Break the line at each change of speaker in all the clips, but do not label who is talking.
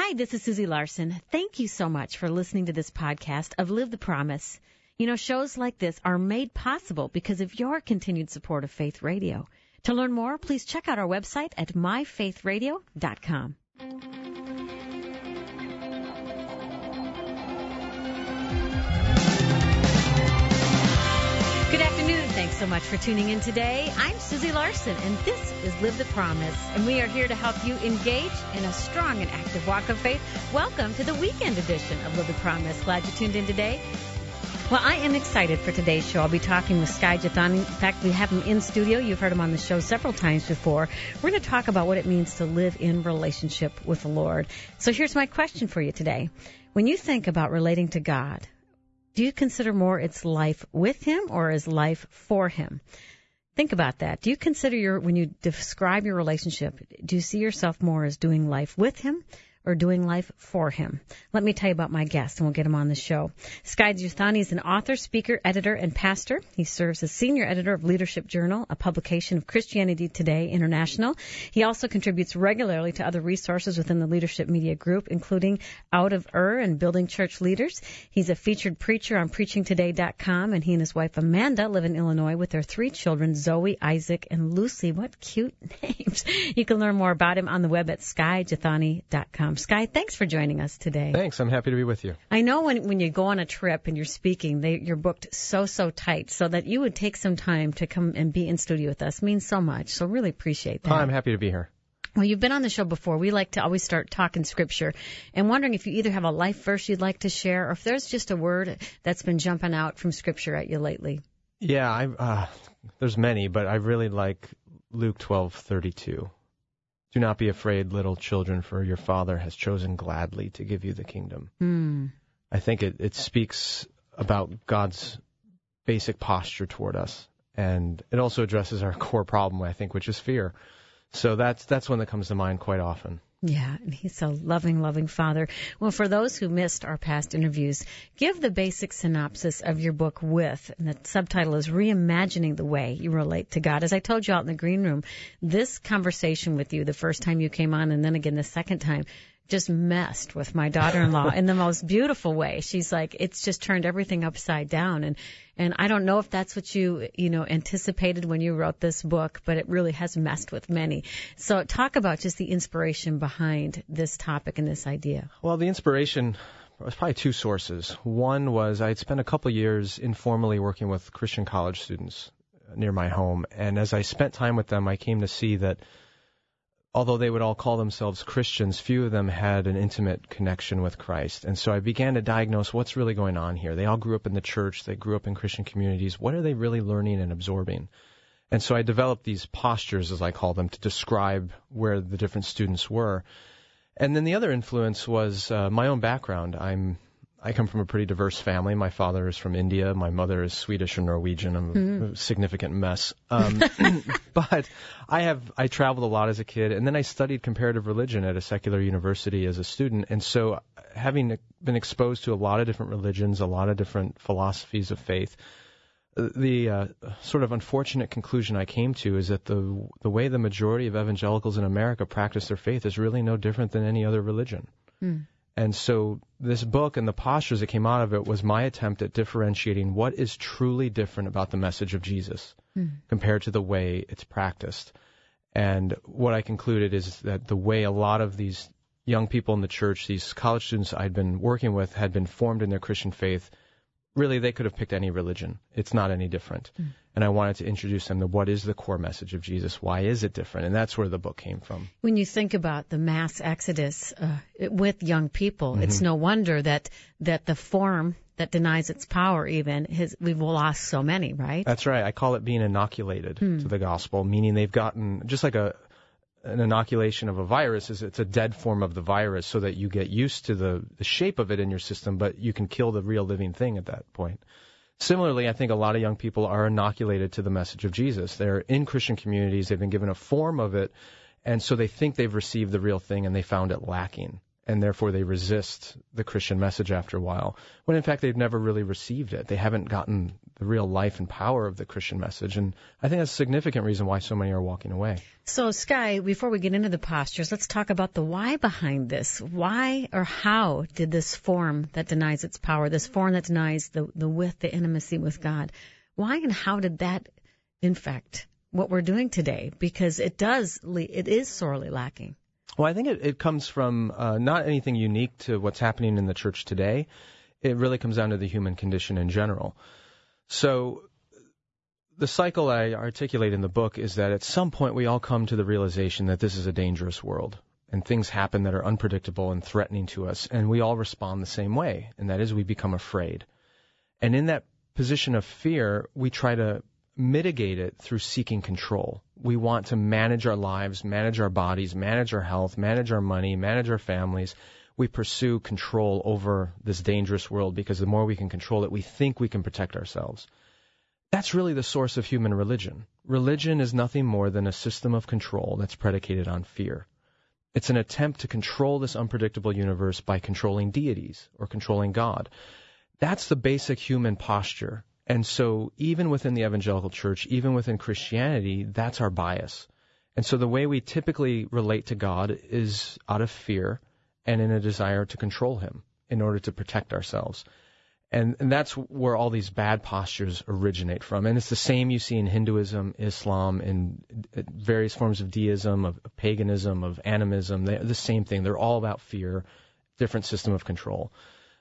Hi, this is Susie Larson. Thank you so much for listening to this podcast of Live the Promise. You know, shows like this are made possible because of your continued support of Faith Radio. To learn more, please check out our website at myfaithradio.com. Good afternoon, and thanks so much for tuning in today. I'm Susie Larson, and this is Live the Promise, and we are here to help you engage in a strong and active walk of faith. Welcome to the weekend edition of Live the Promise. Glad you tuned in today. Well, I am excited for today's show. I'll be talking with Skye Jethani. In fact, we have him in studio. You've heard him on the show several times before. We're going to talk about what it means to live in relationship with the Lord. So here's my question for you today. When you think about relating to God, do you consider more it's life with Him or is life for Him? Think about that. Do you consider when you describe your relationship, do you see yourself more as doing life with Him or doing life for Him? Let me tell you about my guest, and we'll get him on the show. Skye Jethani is an author, speaker, editor, and pastor. He serves as senior editor of Leadership Journal, a publication of Christianity Today International. He also contributes regularly to other resources within the Leadership Media Group, including Out of Ur and Building Church Leaders. He's a featured preacher on PreachingToday.com, and he and his wife Amanda live in Illinois with their 3 children, Zoe, Isaac, and Lucy. What cute names. You can learn more about him on the web at SkyeJethani.com. Skye, thanks for joining us today.
Thanks. I'm happy to be with you.
I know when you go on a trip and you're speaking, you're booked so tight, so that you would take some time to come and be in studio with us means so much. So really appreciate that.
I'm happy to be here.
Well, you've been on the show before. We like to always start talking Scripture and wondering if you either have a life verse you'd like to share or if there's just a word that's been jumping out from Scripture at you lately.
Yeah, there's many, but I really like Luke 12:32. Do not be afraid, little children, for your Father has chosen gladly to give you the kingdom. I think it speaks about God's basic posture toward us, and it also addresses our core problem, I think, which is fear. So that's one that comes to mind quite often.
Yeah, and He's a loving Father. Well, for those who missed our past interviews, give the basic synopsis of your book With, and the subtitle is Reimagining the Way You Relate to God. As I told you out in the green room, this conversation with you the first time you came on and then again the second time just messed with my daughter-in-law in the most beautiful way. She's like, it's just turned everything upside down. And I don't know if that's what you anticipated when you wrote this book, but it really has messed with many. So talk about just the inspiration behind this topic and this idea.
Well, the inspiration was probably 2 sources. One was I had spent a couple years informally working with Christian college students near my home. And as I spent time with them, I came to see that although they would all call themselves Christians, few of them had an intimate connection with Christ. And so I began to diagnose what's really going on here. They all grew up in the church. They grew up in Christian communities. What are they really learning and absorbing? And so I developed these postures, as I call them, to describe where the different students were. And then the other influence was my own background. I come from a pretty diverse family. My father is from India. My mother is Swedish and Norwegian. I'm a significant mess. But I traveled a lot as a kid, and then I studied comparative religion at a secular university as a student. And so having been exposed to a lot of different religions, a lot of different philosophies of faith, the sort of unfortunate conclusion I came to is that the way the majority of evangelicals in America practice their faith is really no different than any other religion. And so this book and the postures that came out of it was my attempt at differentiating what is truly different about the message of Jesus compared to the way it's practiced. And what I concluded is that the way a lot of these young people in the church, these college students I'd been working with, had been formed in their Christian faith, really they could have picked any religion. It's not any different. And I wanted to introduce them to what is the core message of Jesus. Why is it different? And that's where the book came from.
When you think about the mass exodus with young people, it's no wonder that the form that denies its power we've lost so many, right?
That's right. I call it being inoculated to the gospel, meaning they've gotten, just like an inoculation of a virus, it's a dead form of the virus so that you get used to the shape of it in your system, but you can kill the real living thing at that point. Similarly, I think a lot of young people are inoculated to the message of Jesus. They're in Christian communities. They've been given a form of it, and so they think they've received the real thing, and they found it lacking. And therefore they resist the Christian message after a while, when in fact they've never really received it. They haven't gotten the real life and power of the Christian message. And I think that's a significant reason why so many are walking away.
So, Sky, before we get into the postures, let's talk about the why behind this. Why or how did this form that denies its power, this form that denies the width, the intimacy with God, why and how did that infect what we're doing today? Because it is sorely lacking.
Well, I think it comes from not anything unique to what's happening in the church today. It really comes down to the human condition in general. So the cycle I articulate in the book is that at some point we all come to the realization that this is a dangerous world, and things happen that are unpredictable and threatening to us, and we all respond the same way, and that is we become afraid. And in that position of fear, we try to mitigate it through seeking control. We want to manage our lives, manage our bodies, manage our health, manage our money, manage our families. We pursue control over this dangerous world because the more we can control it, we think we can protect ourselves. That's really the source of human religion. Religion is nothing more than a system of control that's predicated on fear. It's an attempt to control this unpredictable universe by controlling deities or controlling God. That's the basic human posture. And so even within the evangelical church, even within Christianity, that's our bias. And so the way we typically relate to God is out of fear and in a desire to control him in order to protect ourselves. And that's where all these bad postures originate from. And it's the same you see in Hinduism, Islam, in various forms of deism, of paganism, of animism. They're the same thing. They're all about fear, different system of control.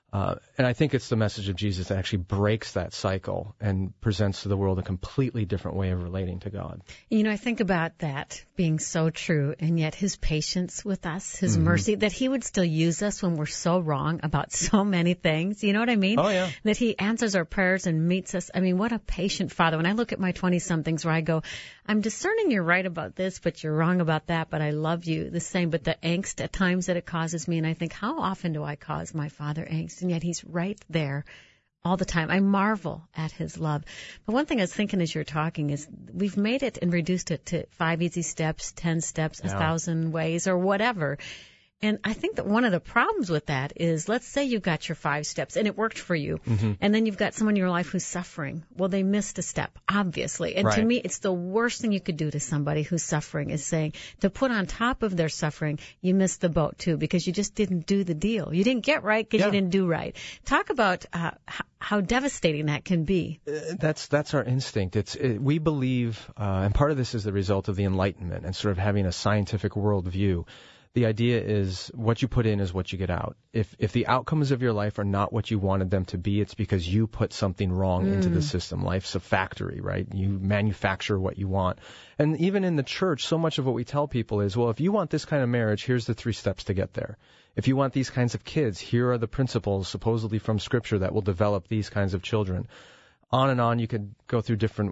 And I think it's the message of Jesus that actually breaks that cycle and presents to the world a completely different way of relating to God.
You know, I think about that being so true, and yet his patience with us, his mercy, that he would still use us when we're so wrong about so many things. You know what I mean?
Oh, yeah.
That he answers our prayers and meets us. I mean, what a patient Father. When I look at my 20-somethings where I go, I'm discerning you're right about this, but you're wrong about that, but I love you the same. But the angst at times that it causes me, and I think, how often do I cause my Father angst? And yet he's right there all the time. I marvel at his love. But one thing I was thinking as you're talking is we've made it and reduced it to 5 easy steps, 10 steps, 1,000 ways, or whatever. And I think that one of the problems with that is, let's say you've got your 5 steps and it worked for you, and then you've got someone in your life who's suffering. Well, they missed a step, obviously. And to me, it's the worst thing you could do to somebody who's suffering is saying, to put on top of their suffering, you missed the boat too, because you just didn't do the deal. You didn't get right because you didn't do right. Talk about how devastating that can be.
That's our instinct. We believe, and part of this is the result of the Enlightenment and sort of having a scientific worldview. The idea is what you put in is what you get out. If the outcomes of your life are not what you wanted them to be, it's because you put something wrong into the system. Life's a factory, right? You manufacture what you want. And even in the church, so much of what we tell people is, well, if you want this kind of marriage, here's the 3 steps to get there. If you want these kinds of kids, here are the principles supposedly from Scripture that will develop these kinds of children. On and on, you could go through different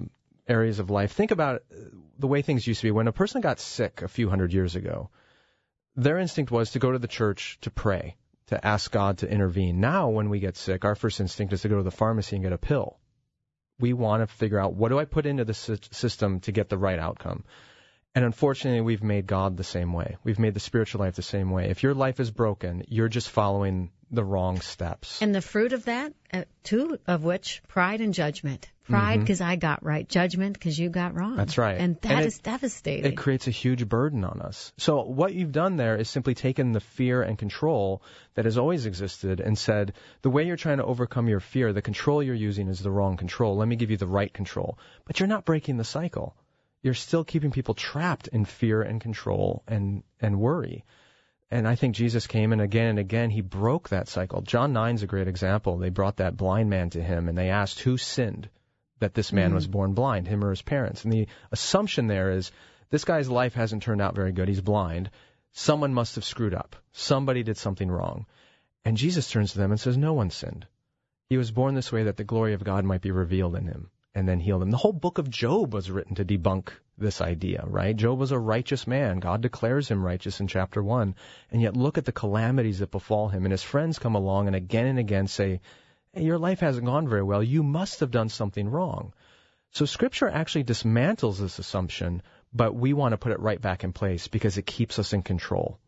areas of life. Think about the way things used to be. When a person got sick a few hundred years ago, their instinct was to go to the church to pray, to ask God to intervene. Now, when we get sick, our first instinct is to go to the pharmacy and get a pill. We want to figure out, what do I put into the system to get the right outcome? And unfortunately, we've made God the same way. We've made the spiritual life the same way. If your life is broken, you're just following the wrong steps.
And the fruit of that, 2 of which, pride and judgment. Pride because I got right. Judgment because you got wrong.
That's right.
And that is devastating.
It creates a huge burden on us. So what you've done there is simply taken the fear and control that has always existed and said, the way you're trying to overcome your fear, the control you're using is the wrong control. Let me give you the right control. But you're not breaking the cycle. You're still keeping people trapped in fear and control and worry. And I think Jesus came and again, he broke that cycle. John 9's a great example. They brought that blind man to him and they asked, who sinned that this man was born blind, him or his parents? And the assumption there is, this guy's life hasn't turned out very good. He's blind. Someone must have screwed up. Somebody did something wrong. And Jesus turns to them and says, no one sinned. He was born this way that the glory of God might be revealed in him, and then healed him. The whole book of Job was written to debunk this idea, right? Job was a righteous man. God declares him righteous in chapter 1. And yet look at the calamities that befall him. And his friends come along and again say, hey, your life hasn't gone very well. You must have done something wrong. So Scripture actually dismantles this assumption, but we want to put it right back in place because it keeps us in control.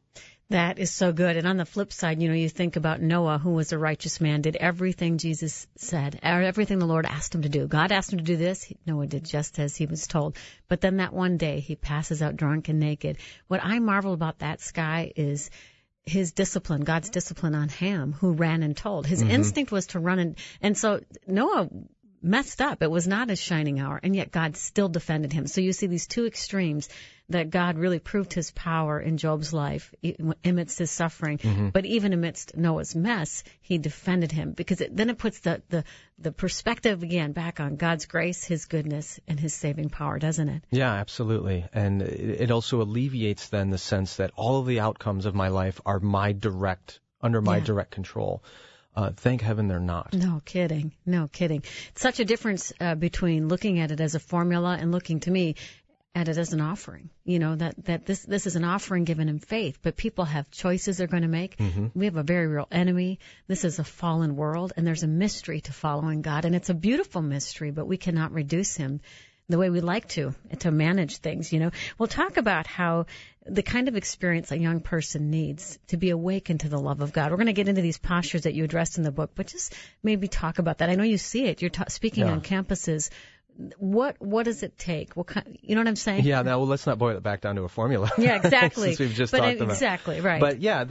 That is so good. And on the flip side, you think about Noah, who was a righteous man, did everything Jesus said, or everything the Lord asked him to do. God asked him to do this. Noah did just as he was told. But then that one day he passes out drunk and naked. What I marvel about that, Sky, is his discipline, God's discipline on Ham, who ran and told. His instinct was to run, and so Noah messed up. It was not his shining hour, and yet God still defended him. So you see these two extremes that God really proved his power in Job's life amidst his suffering. But even amidst Noah's mess, he defended him, because then it puts the perspective again back on God's grace, his goodness, and his saving power, doesn't it?
Yeah, absolutely. And it also alleviates then the sense that all of the outcomes of my life are under my direct control. Thank heaven they're not.
No kidding. It's such a difference between looking at it as a formula and looking, to me, at it as an offering. That this is an offering given in faith, but people have choices they're going to make. We have a very real enemy. This is a fallen world, and there's a mystery to following God, and it's a beautiful mystery, but we cannot reduce him the way we like to manage things. We'll talk about how the kind of experience a young person needs to be awakened to the love of God. We're going to get into these postures that you addressed in the book, but just maybe talk about that. I know you see it. You're speaking on campuses. What does it take? You know what I'm saying?
Yeah. Now, let's not boil it back down to a formula.
Yeah, exactly.
Since we've just talked about.
Exactly, right.
But yeah,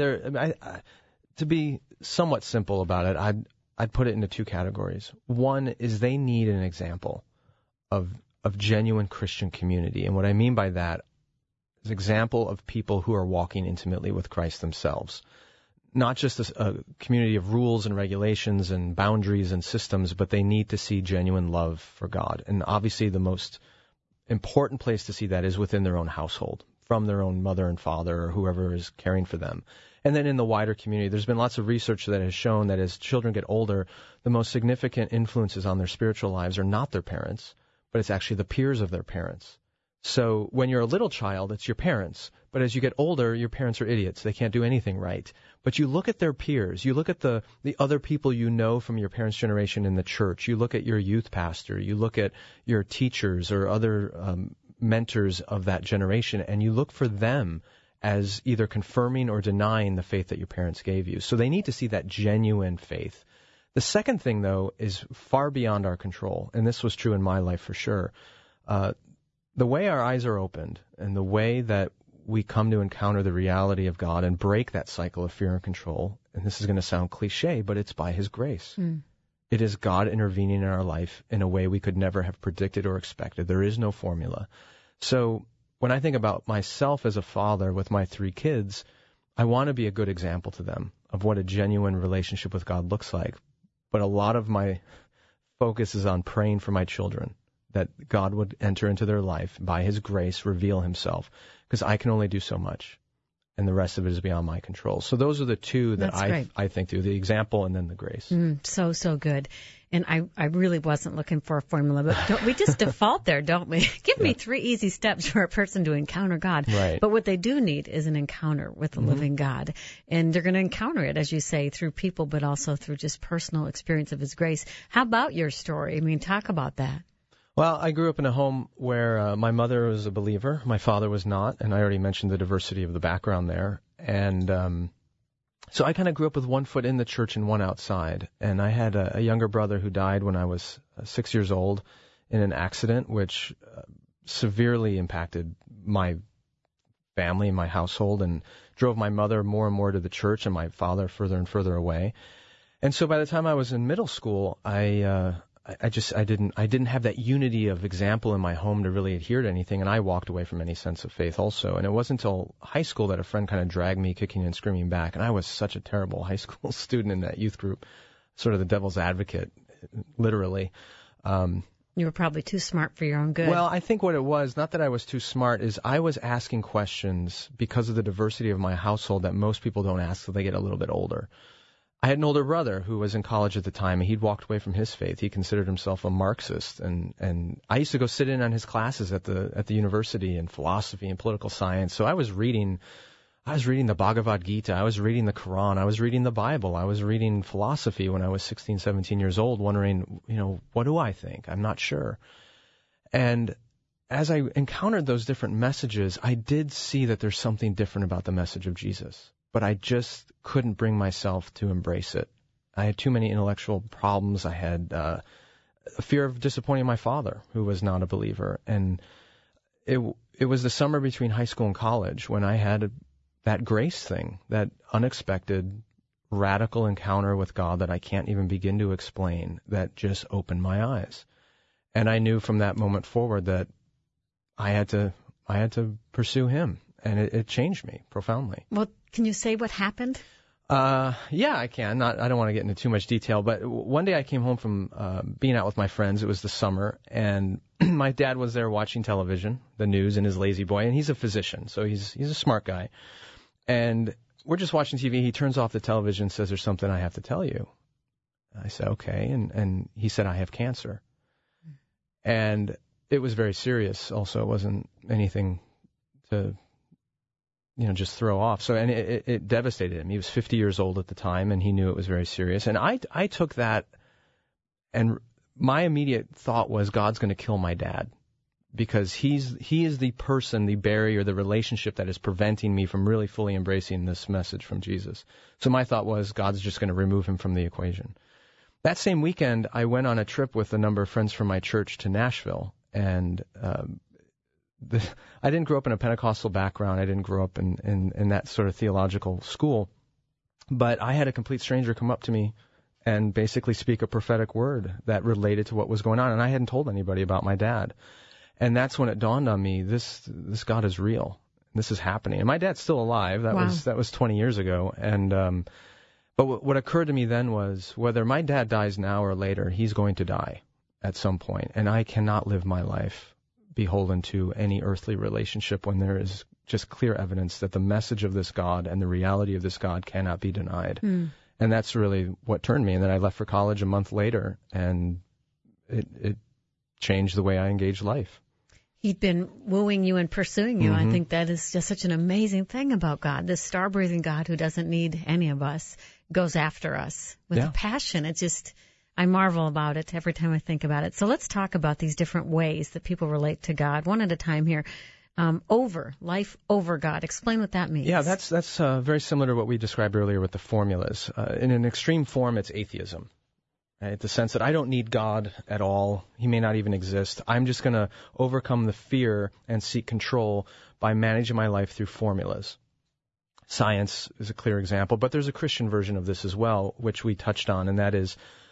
to be somewhat simple about it, I'd put it into two categories. One is they need an example of genuine Christian community. And what I mean by that is example of people who are walking intimately with Christ themselves. Not just a community of rules and regulations and boundaries and systems, but they need to see genuine love for God. And obviously the most important place to see that is within their own household, from their own mother and father or whoever is caring for them. And then in the wider community, there's been lots of research that has shown that as children get older, the most significant influences on their spiritual lives are not their parents, but it's actually the peers of their parents. So when you're a little child, it's your parents. But as you get older, your parents are idiots. They can't do anything right. But you look at their peers. You look at the other people you know from your parents' generation in the church. You look at your youth pastor. You look at your teachers or other mentors of that generation, and you look for them as either confirming or denying the faith that your parents gave you. So they need to see that genuine faith. The second thing, though, is far beyond our control, and this was true in my life for sure. The way our eyes are opened and the way that we come to encounter the reality of God and break that cycle of fear and control, and this is going to sound cliche, but it's by His grace. It is God intervening in our life in a way we could never have predicted or expected. There is no formula. So when I think about myself as a father with my 3 kids, I want to be a good example to them of what a genuine relationship with God looks like. But a lot of my focus is on praying for my children, that God would enter into their life, by His grace, reveal Himself, because I can only do so much, and the rest of it is beyond my control. So those are the two that I think through, the example and then the grace.
So good. And I really wasn't looking for a formula, but we just default there, don't we? Give me 3 easy steps for a person to encounter God.
Right.
But what they do need is an encounter with the living God. And they're going to encounter it, as you say, through people, but also through just personal experience of His grace. How about your story? I mean, talk about that.
Well, I grew up in a home where my mother was a believer, my father was not, and I already mentioned the diversity of the background there. And so I kind of grew up with one foot in the church and one outside. And I had a younger brother who died when I was 6 years old in an accident, which severely impacted my family and my household and drove my mother more and more to the church and my father further and further away. And so by the time I was in middle school, I didn't have that unity of example in my home to really adhere to anything, and I walked away from any sense of faith also. And it wasn't until high school that a friend kind of dragged me kicking and screaming back, and I was such a terrible high school student in that youth group, sort of the devil's advocate, literally.
You were probably too smart for your own good.
Well, I think what it was, not that I was too smart, is I was asking questions because of the diversity of my household that most people don't ask till they get a little bit older. I had an older brother who was in college at the time, and he'd walked away from his faith. He considered himself a Marxist, and I used to go sit in on his classes at the university in philosophy and political science. So I was reading the Bhagavad Gita, I was reading the Quran, I was reading the Bible, I was reading philosophy when I was 16, 17 years old, wondering, what do I think? I'm not sure. And as I encountered those different messages, I did see that there's something different about the message of Jesus. but I just couldn't bring myself to embrace it. I had too many intellectual problems. I had a fear of disappointing my father, who was not a believer. And it was the summer between high school and college when I had that grace thing, that unexpected, radical encounter with God that I can't even begin to explain, that just opened my eyes. And I knew from that moment forward that I had to pursue him, and it changed me profoundly.
Well, can you say what happened?
Yeah, I can. I don't want to get into too much detail, but one day I came home from being out with my friends. It was the summer, and my dad was there watching television, the news, in his lazy boy, and he's a physician, so he's a smart guy. And we're just watching TV. He turns off the television and says, "There's something I have to tell you." I said, "Okay," and he said, "I have cancer." And it was very serious. Also, it wasn't anything to just throw off. So, and it devastated him. He was 50 years old at the time, and he knew it was very serious. And I took that, and my immediate thought was, God's going to kill my dad, because he is the person, the barrier, the relationship that is preventing me from really fully embracing this message from Jesus. So my thought was, God's just going to remove him from the equation. That same weekend, I went on a trip with a number of friends from my church to Nashville, and I didn't grow up in a Pentecostal background. I didn't grow up in that sort of theological school. But I had a complete stranger come up to me and basically speak a prophetic word that related to what was going on. And I hadn't told anybody about my dad. And that's when it dawned on me, this God is real. This is happening. And my dad's still alive. That was 20 years ago. And but what occurred to me then was, whether my dad dies now or later, he's going to die at some point. And I cannot live my life beholden to any earthly relationship when there is just clear evidence that the message of this God and the reality of this God cannot be denied. And that's really what turned me. And then I left for college a month later, and it changed the way I engaged life.
He'd been wooing you and pursuing you. I think that is just such an amazing thing about God. This star-breathing God who doesn't need any of us goes after us with a passion. It's just, I marvel about it every time I think about it. So let's talk about these different ways that people relate to God, one at a time here. Life over God. Explain what that means.
Yeah, that's very similar to what we described earlier with the formulas. In an extreme form, it's atheism. Right? The sense that I don't need God at all. He may not even exist. I'm just going to overcome the fear and seek control by managing my life through formulas. Science is a clear example, but there's a Christian version of this as well, which we touched on, and that is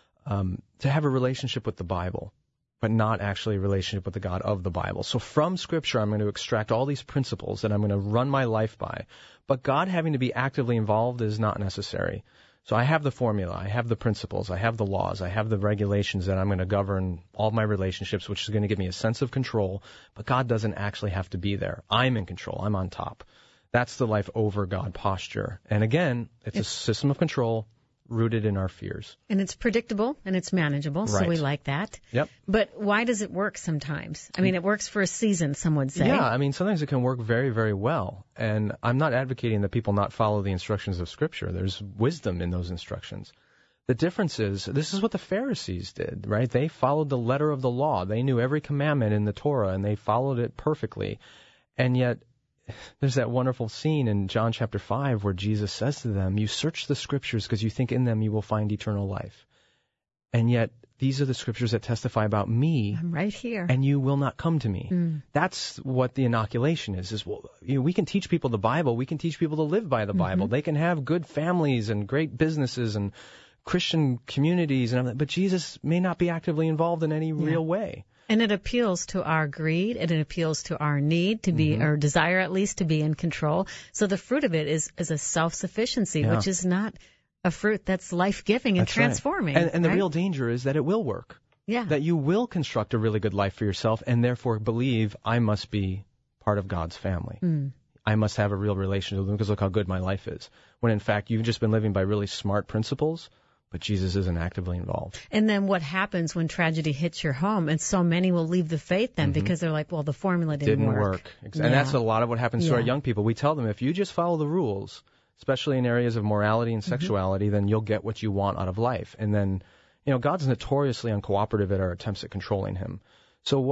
to have a relationship with the Bible, but not actually a relationship with the God of the Bible. So from Scripture, I'm going to extract all these principles that I'm going to run my life by, but God having to be actively involved is not necessary. So I have the formula, I have the principles, I have the laws, I have the regulations that I'm going to govern all of my relationships, which is going to give me a sense of control, but God doesn't actually have to be there. I'm in control. I'm on top. That's the life over God posture. And again, it's a system of control rooted in our fears.
And it's predictable and it's manageable, so we like that.
Yep.
But why does it work sometimes? I mean, it works for a season, some would say.
Yeah, I mean, sometimes it can work very, very well. And I'm not advocating that people not follow the instructions of Scripture. There's wisdom in those instructions. The difference is, this is what the Pharisees did, right? They followed the letter of the law. They knew every commandment in the Torah, and they followed it perfectly. And yet, there's that wonderful scene in John chapter 5 where Jesus says to them, you search the Scriptures because you think in them you will find eternal life. And yet, these are the Scriptures that testify about me.
I'm right here.
And you will not come to me. That's what the inoculation is well, we can teach people the Bible. We can teach people to live by the Bible. They can have good families and great businesses and Christian communities, but Jesus may not be actively involved in any real way.
And it appeals to our greed, and it appeals to our need to be, or desire at least, to be in control. So the fruit of it is a self-sufficiency, which is not a fruit that's life-giving and transforming.
Right. And the real danger is that it will work.
Yeah.
That you will construct a really good life for yourself, and therefore believe, I must be part of God's family. I must have a real relationship with Him because look how good my life is. When in fact, you've just been living by really smart principles, but Jesus isn't actively involved.
And then what happens when tragedy hits your home? And so many will leave the faith then because they're like, well, the formula didn't work.
And that's a lot of what happens to our young people. We tell them, if you just follow the rules, especially in areas of morality and sexuality, then you'll get what you want out of life. And then, God's notoriously uncooperative at our attempts at controlling Him. So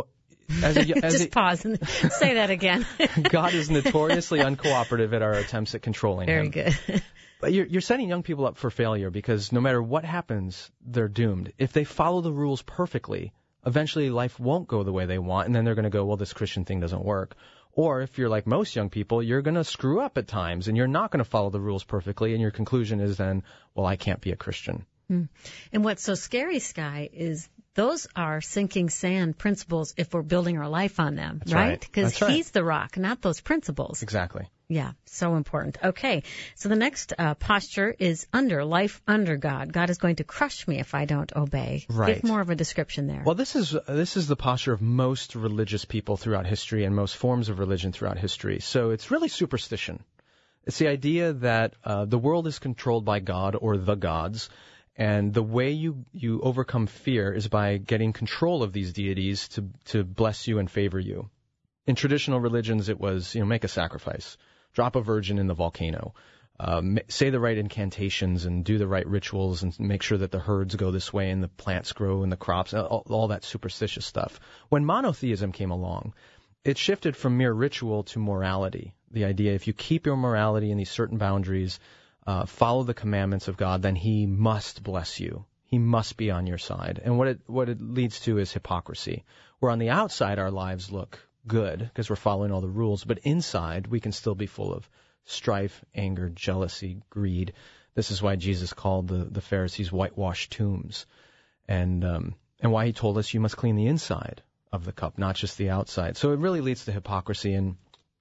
Just pause and say that again.
God is notoriously uncooperative at our attempts at controlling him.
Very good.
But you're setting young people up for failure because no matter what happens, they're doomed. If they follow the rules perfectly, eventually life won't go the way they want, and then they're going to go, well, this Christian thing doesn't work. Or if you're like most young people, you're going to screw up at times, and you're not going to follow the rules perfectly, and your conclusion is then, well, I can't be a Christian.
And what's so scary, Sky, is those are sinking sand principles if we're building our life on them, right? Because he's the rock, not those principles.
Exactly.
Yeah, so important. Okay, so the next posture is life under God. God is going to crush me if I don't obey.
Right.
Give more of a description there.
Well, this is the posture of most religious people throughout history and most forms of religion throughout history. So it's really superstition. It's the idea that the world is controlled by God or the gods, and the way you overcome fear is by getting control of these deities to bless you and favor you. In traditional religions, it was, make a sacrifice, drop a virgin in the volcano, say the right incantations and do the right rituals and make sure that the herds go this way and the plants grow and the crops, all that superstitious stuff. When monotheism came along, it shifted from mere ritual to morality. The idea, if you keep your morality in these certain boundaries, follow the commandments of God, then he must bless you. He must be on your side. And what it leads to is hypocrisy, where on the outside our lives look good because we're following all the rules, but inside we can still be full of strife, anger, jealousy, greed. This is why Jesus called the Pharisees whitewashed tombs, and why he told us you must clean the inside of the cup, not just the outside. So it really leads to hypocrisy. And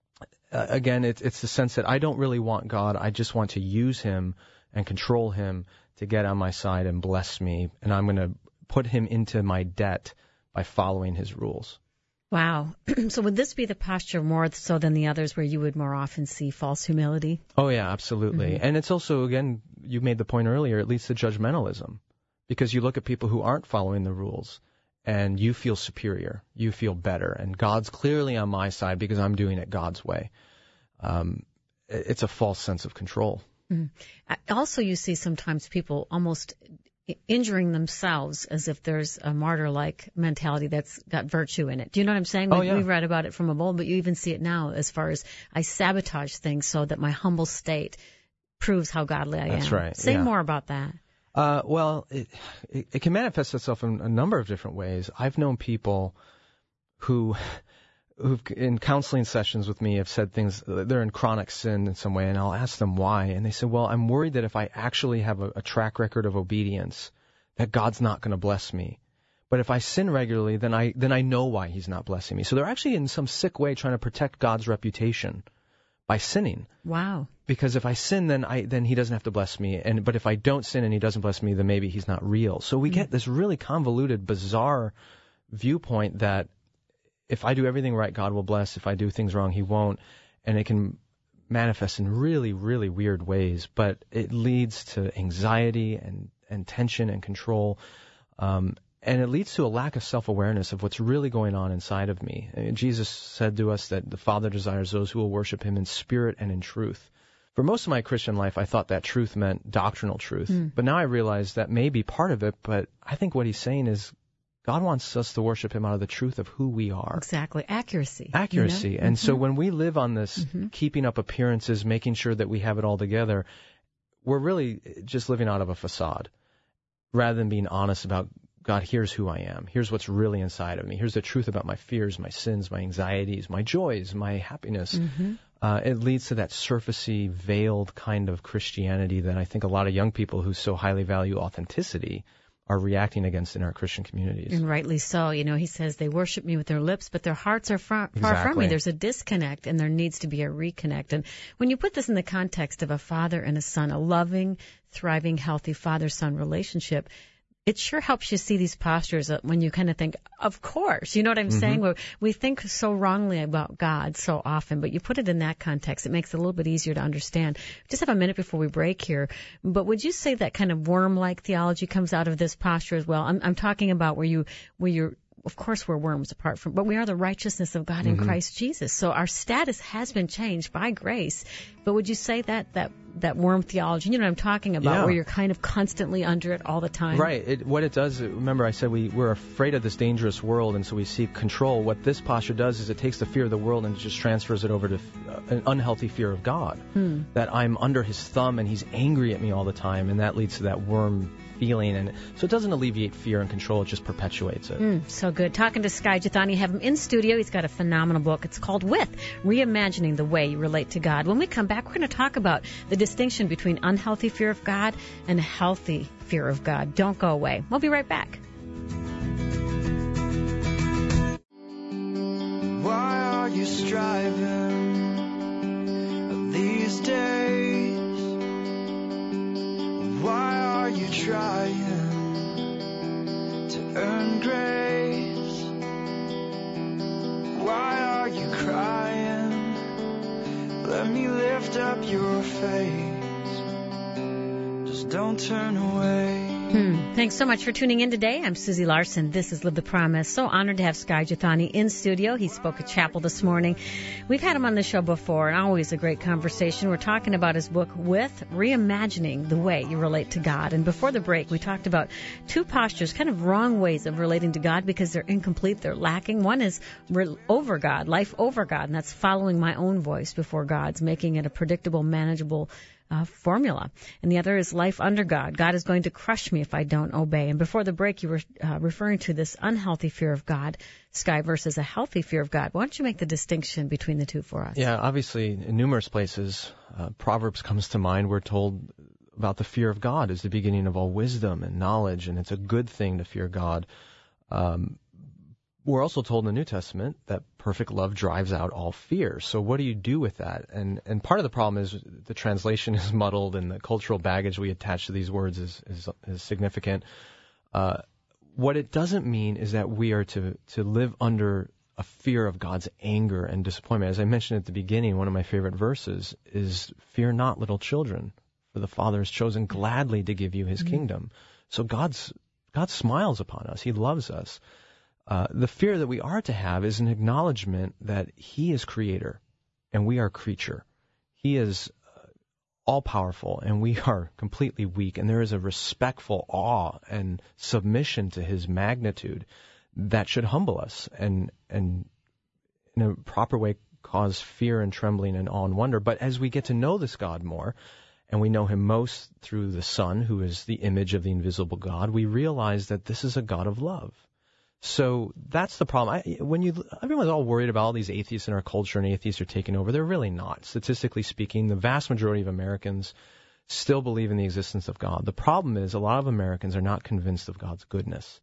again, it's the sense that I don't really want God. I just want to use him and control him to get on my side and bless me, and I'm going to put him into my debt by following his rules.
Wow. So would this be the posture more so than the others where you would more often see false humility?
Oh, yeah, absolutely. Mm-hmm. And it's also, again, you made the point earlier, it leads to judgmentalism because you look at people who aren't following the rules and you feel superior, you feel better, and God's clearly on my side because I'm doing it God's way. It's a false sense of control. Mm-hmm.
Also, you see sometimes people almost injuring themselves as if there's a martyr-like mentality that's got virtue in it. Do you know what I'm saying? We've read about it from of old, but you even see it now as far as I sabotage things so that my humble state proves how godly I am.
That's right.
Say more about that.
Well, it can manifest itself in a number of different ways. I've known people who've in counseling sessions with me have said things, they're in chronic sin in some way, and I'll ask them why. And they say, well, I'm worried that if I actually have a track record of obedience, that God's not going to bless me. But if I sin regularly, then I know why he's not blessing me. So they're actually in some sick way trying to protect God's reputation by sinning.
Wow.
Because if I sin, then he doesn't have to bless me. But if I don't sin and he doesn't bless me, then maybe he's not real. So we get this really convoluted, bizarre viewpoint that if I do everything right, God will bless. If I do things wrong, he won't. And it can manifest in really, really weird ways. But it leads to anxiety and tension and control. And it leads to a lack of self-awareness of what's really going on inside of me. Jesus said to us that the Father desires those who will worship him in spirit and in truth. For most of my Christian life, I thought that truth meant doctrinal truth. But now I realize that may be part of it. But I think what he's saying is God wants us to worship him out of the truth of who we are.
Exactly. Accuracy.
You know? And so when we live on this keeping up appearances, making sure that we have it all together, we're really just living out of a facade rather than being honest about, God, here's who I am. Here's what's really inside of me. Here's the truth about my fears, my sins, my anxieties, my joys, my happiness. It leads to that surfacey, veiled kind of Christianity that I think a lot of young people who so highly value authenticity are reacting against in our Christian communities.
And rightly so. You know, he says they worship me with their lips, but their hearts are far from me. There's a disconnect, and there needs to be a reconnect. And when you put this in the context of a father and a son, a loving, thriving, healthy father-son relationship, it sure helps you see these postures when you kind of think, of course, you know what I'm saying? Where we think so wrongly about God so often, but you put it in that context, it makes it a little bit easier to understand. We just have a minute before we break here, but would you say that kind of worm-like theology comes out of this posture as well? I'm talking about where you're, of course we're worms apart from, but we are the righteousness of God in Christ Jesus. So our status has been changed by grace. But would you say that worm theology, you know what I'm talking about,
Yeah.
where you're kind of constantly under it all the time?
Right. What it does, remember I said we're afraid of this dangerous world, and so we seek control. What this posture does is it takes the fear of the world and just transfers it over to an unhealthy fear of God. That I'm under his thumb and he's angry at me all the time, and that leads to that worm feeling. And so it doesn't alleviate fear and control, it just perpetuates it.
So good. Talking to Skye Jethani, have him in studio. He's got a phenomenal book. It's called With, Reimagining the Way You Relate to God. When we come back, we're going to talk about the distinction between unhealthy fear of God and healthy fear of God. Don't go away. We'll be right back.
Why are you striving these days? Why are you trying to earn grace? Why are you crying? Let me lift up your face. Just don't turn away.
Thanks so much for tuning in today. I'm Susie Larson. This is Live the Promise. So honored to have Skye Jethani in studio. He spoke at chapel this morning. We've had him on the show before, and always a great conversation. We're talking about his book, With, Reimagining the Way You Relate to God. And before the break, we talked about two postures, kind of wrong ways of relating to God because they're incomplete, they're lacking. One is over God, life over God, and that's following my own voice before God's, making it a predictable, manageable formula. And the other is life under God. God is going to crush me if I don't obey. And before the break, you were referring to this unhealthy fear of God, Skye, versus a healthy fear of God. Why don't you make the distinction between the two for us?
Yeah, obviously, in numerous places, Proverbs comes to mind. We're told about the fear of God is the beginning of all wisdom and knowledge, and it's a good thing to fear God. We're also told in the New Testament that perfect love drives out all fear. So what do you do with that? And part of the problem is the translation is muddled, and the cultural baggage we attach to these words is significant. What it doesn't mean is that we are to live under a fear of God's anger and disappointment. As I mentioned at the beginning, one of my favorite verses is, "Fear not, little children, for the Father has chosen gladly to give you his kingdom." So God smiles upon us. He loves us. The fear that we are to have is an acknowledgement that he is creator and we are creature. He is all-powerful and we are completely weak, and there is a respectful awe and submission to his magnitude that should humble us and in a proper way cause fear and trembling and awe and wonder. But as we get to know this God more, and we know him most through the Son, who is the image of the invisible God, we realize that this is a God of love. So that's the problem. Everyone's all worried about all these atheists in our culture, and atheists are taking over. They're really not. Statistically speaking, the vast majority of Americans still believe in the existence of God. The problem is a lot of Americans are not convinced of God's goodness.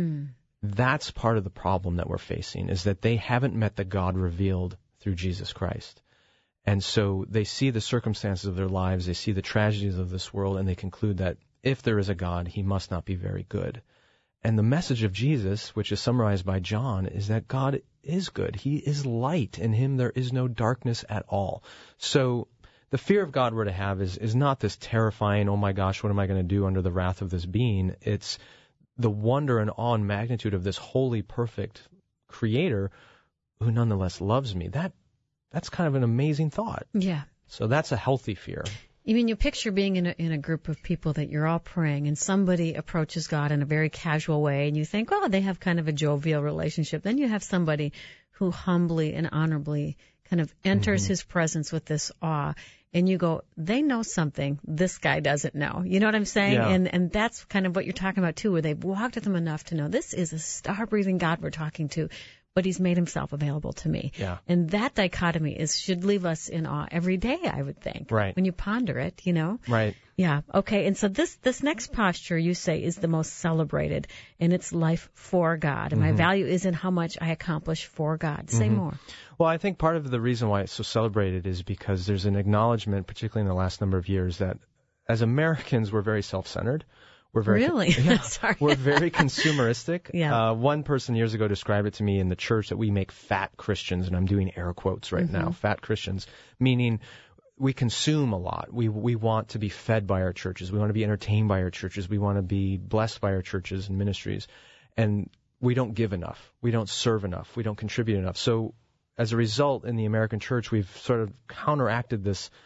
That's part of the problem that we're facing, is that they haven't met the God revealed through Jesus Christ. And so they see the circumstances of their lives, they see the tragedies of this world, and they conclude that if there is a God, he must not be very good. And the message of Jesus, which is summarized by John, is that God is good. He is light. In him there is no darkness at all. So the fear of God we're to have is not this terrifying, oh my gosh, what am I going to do under the wrath of this being? It's the wonder and awe and magnitude of this holy, perfect creator who nonetheless loves me. That's kind of an amazing thought.
Yeah.
So that's a healthy fear.
You mean, you picture being in a group of people that you're all praying, and somebody approaches God in a very casual way, and you think, oh, they have kind of a jovial relationship. Then you have somebody who humbly and honorably kind of enters his presence with this awe, and you go, they know something this guy doesn't know. You know what I'm saying?
Yeah.
And that's kind of what you're talking about, too, where they've walked with him enough to know this is a star-breathing God we're talking to, but he's made himself available to me.
Yeah.
And that dichotomy should leave us in awe every day, I would think.
Right.
When you ponder it, you know?
Right.
Yeah. Okay. And so this next posture, you say, is the most celebrated, and it's life for God. And my value is in how much I accomplish for God. Say more.
Well, I think part of the reason why it's so celebrated is because there's an acknowledgement, particularly in the last number of years, that as Americans, we're very self-centered. We're very
Really?
Yeah,
Sorry.
We're very consumeristic.
Yeah.
One person years ago described it to me in the church that we make fat Christians, and I'm doing air quotes right now, fat Christians, meaning we consume a lot. We want to be fed by our churches. We want to be entertained by our churches. We want to be blessed by our churches and ministries. And we don't give enough. We don't serve enough. We don't contribute enough. So as a result, in the American church, we've sort of counteracted this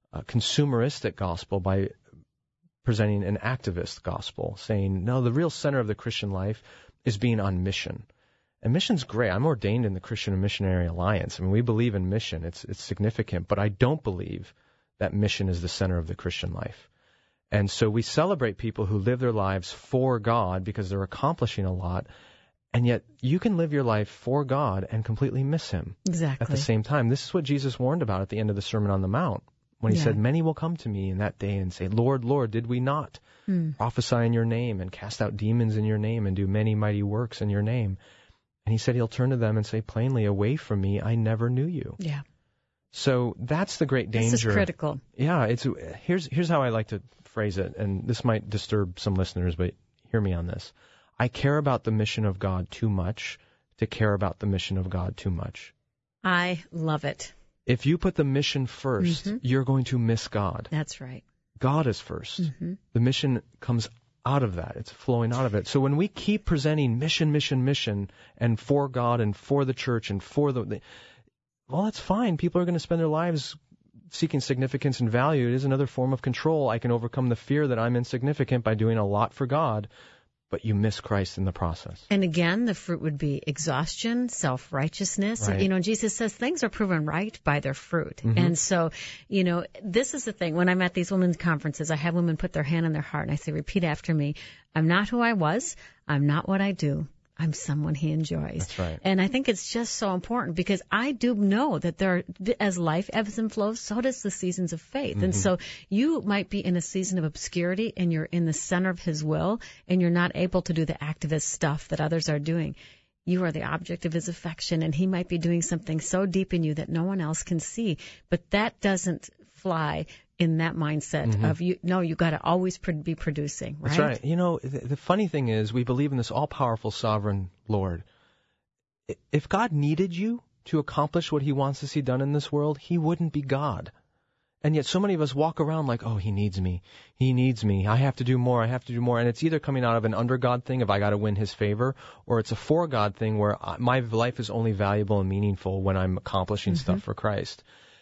consumeristic gospel by presenting an activist gospel, saying, no, the real center of the Christian life is being on mission. And mission's great. I'm ordained in the Christian and Missionary Alliance. I mean, we believe in mission. It's significant. But I don't believe that mission is the center of the Christian life. And so we celebrate people who live their lives for God because they're accomplishing a lot. And yet you can live your life for God and completely miss him.
Exactly.
At the same time. This is what Jesus warned about at the end of the Sermon on the Mount, when he said, many will come to me in that day and say, Lord, Lord, did we not prophesy in your name and cast out demons in your name and do many mighty works in your name? And he said he'll turn to them and say plainly, away from me, I never knew you.
Yeah.
So that's the great danger.
This is critical.
Yeah, here's how I like to phrase it, and this might disturb some listeners, but hear me on this. I care about the mission of God too much to care about the mission of God too much.
I love it.
If you put the mission first, you're going to miss God.
That's right.
God is first. The mission comes out of that. It's flowing out of it. So when we keep presenting mission, mission, mission, and for God and for the church and for well, that's fine. People are going to spend their lives seeking significance and value. It is another form of control. I can overcome the fear that I'm insignificant by doing a lot for God. But you miss Christ in the process.
And again, the fruit would be exhaustion, self-righteousness.
Right.
Jesus says things are proven right by their fruit. And so, this is the thing. When I'm at these women's conferences, I have women put their hand on their heart and I say, repeat after me. I'm not who I was. I'm not what I do. I'm someone he enjoys.
That's right.
And I think it's just so important because I do know that as life ebbs and flows, so does the seasons of faith. And so you might be in a season of obscurity and you're in the center of his will and you're not able to do the activist stuff that others are doing. You are the object of his affection and he might be doing something so deep in you that no one else can see. But that doesn't fly in that mindset of you got to always be producing, right?
That's right. The funny thing is we believe in this all-powerful sovereign Lord. If God needed you to accomplish what he wants to see done in this world, he wouldn't be God. And yet so many of us walk around like, oh, he needs me. He needs me. I have to do more. I have to do more. And it's either coming out of an under God thing of I got to win his favor, or it's a for God thing where my life is only valuable and meaningful when I'm accomplishing stuff for Christ.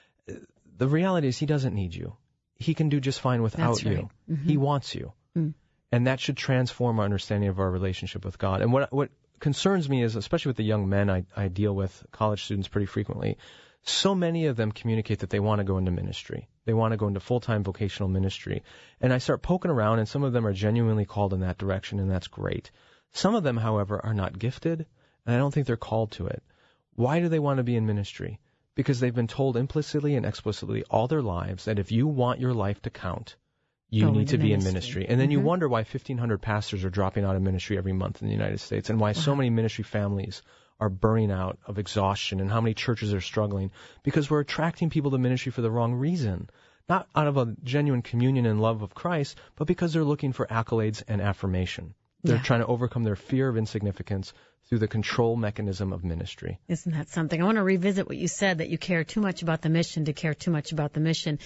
The reality is he doesn't need you. He can do just fine without you. He wants you. And that should transform our understanding of our relationship with God. And what concerns me is, especially with the young men I deal with, college students pretty frequently, so many of them communicate that they want to go into ministry. They want to go into full-time vocational ministry. And I start poking around, and some of them are genuinely called in that direction, and that's great. Some of them, however, are not gifted, and I don't think they're called to it. Why do they want to be in ministry? Because they've been told implicitly and explicitly all their lives that if you want your life to count, you need to be in ministry. And then you wonder why 1,500 pastors are dropping out of ministry every month in the United States and why so many ministry families are burning out of exhaustion and how many churches are struggling. Because we're attracting people to ministry for the wrong reason. Not out of a genuine communion and love of Christ, but because they're looking for accolades and affirmation. They're trying to overcome their fear of insignificance through the control mechanism of ministry.
Isn't that something? I want to revisit what you said, that you care too much about the mission to care too much about the mission.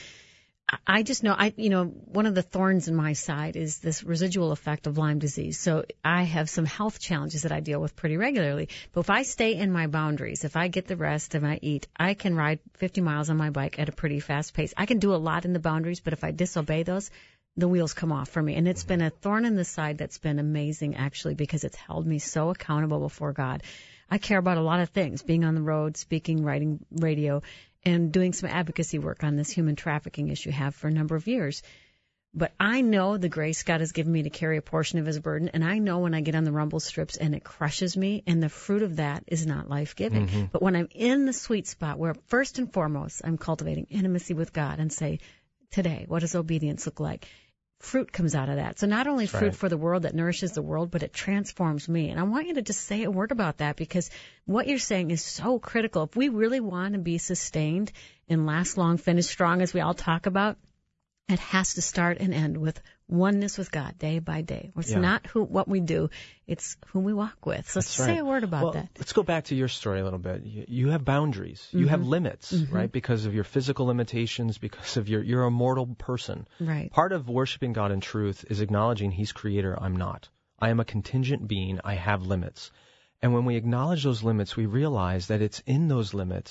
I just know, one of the thorns in my side is this residual effect of Lyme disease. So I have some health challenges that I deal with pretty regularly. But if I stay in my boundaries, if I get the rest and I eat, I can ride 50 miles on my bike at a pretty fast pace. I can do a lot in the boundaries, but if I disobey those, the wheels come off for me. And it's been a thorn in the side that's been amazing, actually, because it's held me so accountable before God. I care about a lot of things, being on the road, speaking, writing, radio, and doing some advocacy work on this human trafficking issue have for a number of years. But I know the grace God has given me to carry a portion of his burden, and I know when I get on the rumble strips and it crushes me, and the fruit of that is not life-giving. But when I'm in the sweet spot where first and foremost I'm cultivating intimacy with God and say, today, what does obedience look like? Fruit comes out of that. So not only fruit for the world that nourishes the world, but it transforms me. And I want you to just say a word about that, because what you're saying is so critical. If we really want to be sustained and last long, finish strong, as we all talk about, it has to start and end with oneness with God day by day. It's not what we do, it's who we walk with. So say a word about that.
Let's go back to your story a little bit. You have boundaries. You have limits, right? Because of your physical limitations, because of you're a mortal person.
Right.
Part of worshiping God in truth is acknowledging he's creator, I'm not. I am a contingent being, I have limits. And when we acknowledge those limits, we realize that it's in those limits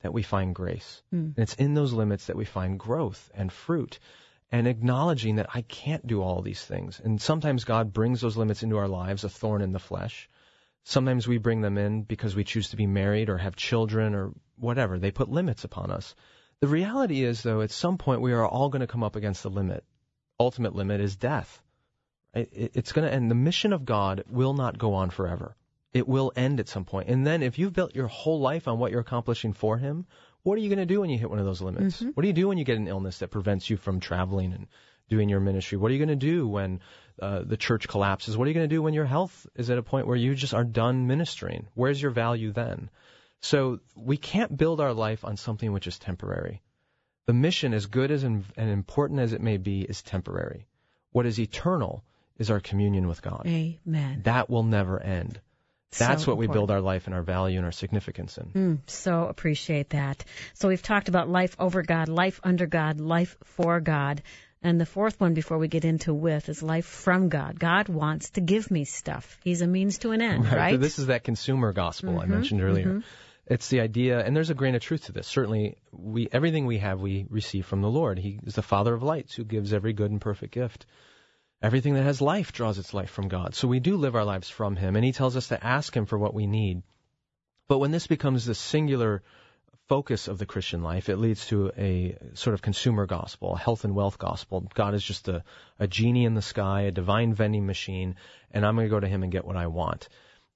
that we find grace. And it's in those limits that we find growth and fruit, and acknowledging that I can't do all these things. And sometimes God brings those limits into our lives, a thorn in the flesh. Sometimes we bring them in because we choose to be married or have children or whatever. They put limits upon us. The reality is, though, at some point we are all going to come up against the limit. Ultimate limit is death. It's going to end. The mission of God will not go on forever. It will end at some point. And then if you've built your whole life on what you're accomplishing for him, what are you going to do when you hit one of those limits? What do you do when you get an illness that prevents you from traveling and doing your ministry? What are you going to do when the church collapses? What are you going to do when your health is at a point where you just are done ministering? Where's your value then? So we can't build our life on something which is temporary. The mission, as good as and important as it may be, is temporary. What is eternal is our communion with God.
Amen.
That will never end. That's
So
what we
important.
build our life and our value and our significance in.
So appreciate that. So we've talked about life over God, life under God, life for God. And the fourth one before we get into with is life from God. God wants to give me stuff. He's a means to an end, right?
So this is that consumer gospel I mentioned earlier. It's the idea, and there's a grain of truth to this. Certainly, everything we have, we receive from the Lord. He is the Father of lights who gives every good and perfect gift. Everything that has life draws its life from God. So we do live our lives from him, and he tells us to ask him for what we need. But when this becomes the singular focus of the Christian life, it leads to a sort of consumer gospel, a health and wealth gospel. God is just a genie in the sky, a divine vending machine, and I'm going to go to him and get what I want.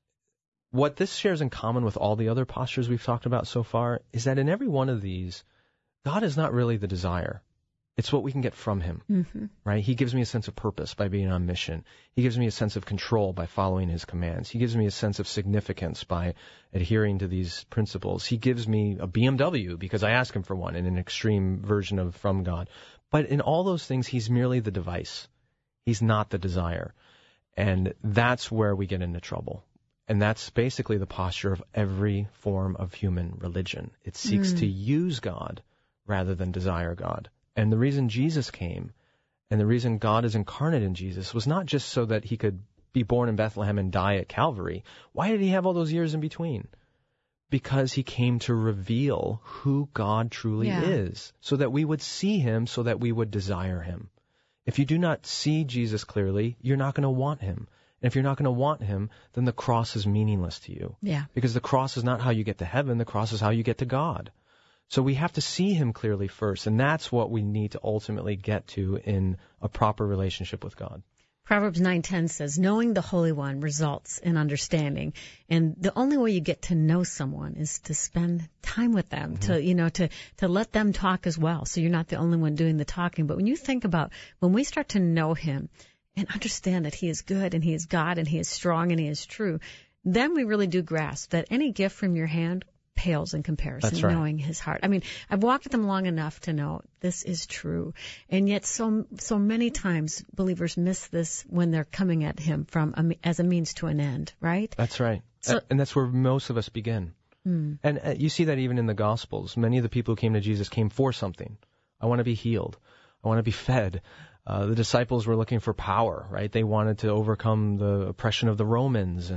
What this shares in common with all the other postures we've talked about so far is that in every one of these, God is not really the desire. It's what we can get from him, right? He gives me a sense of purpose by being on mission. He gives me a sense of control by following his commands. He gives me a sense of significance by adhering to these principles. He gives me a BMW because I ask him for one in an extreme version of from God. But in all those things, he's merely the device. He's not the desire. And that's where we get into trouble. And that's basically the posture of every form of human religion. It seeks to use God rather than desire God. And the reason Jesus came and the reason God is incarnate in Jesus was not just so that he could be born in Bethlehem and die at Calvary. Why did he have all those years in between? Because he came to reveal who God truly is, so that we would see him, so that we would desire him. If you do not see Jesus clearly, you're not going to want him. And if you're not going to want him, then the cross is meaningless to you. Yeah. Because the cross is not how you get to heaven. The cross is how you get to God. So we have to see him clearly first, and that's what we need to ultimately get to in a proper relationship with God.
Proverbs 9:10 says, knowing the Holy One results in understanding. And the only way you get to know someone is to spend time with them, to let them talk as well. So you're not the only one doing the talking. But when you think about when we start to know him and understand that he is good and he is God and he is strong and he is true, then we really do grasp that any gift from your hand pales in comparison,
That's right.
Knowing his heart. I mean, I've walked with him long enough to know this is true. And yet so many times believers miss this when they're coming at him as a means to an end, right?
That's right. And that's where most of us begin. And you see that even in the Gospels. Many of the people who came to Jesus came for something. I want to be healed. I want to be fed. The disciples were looking for power, right? They wanted to overcome the oppression of the Romans.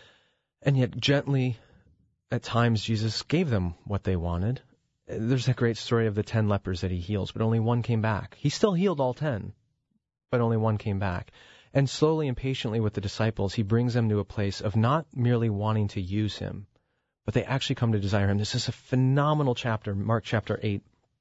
And yet gently, at times, Jesus gave them what they wanted. There's that great story of the 10 lepers that he heals, but only one came back. He still healed all 10, but only one came back. And slowly and patiently with the disciples, he brings them to a place of not merely wanting to use him, but they actually come to desire him. This is a phenomenal chapter, Mark chapter 8.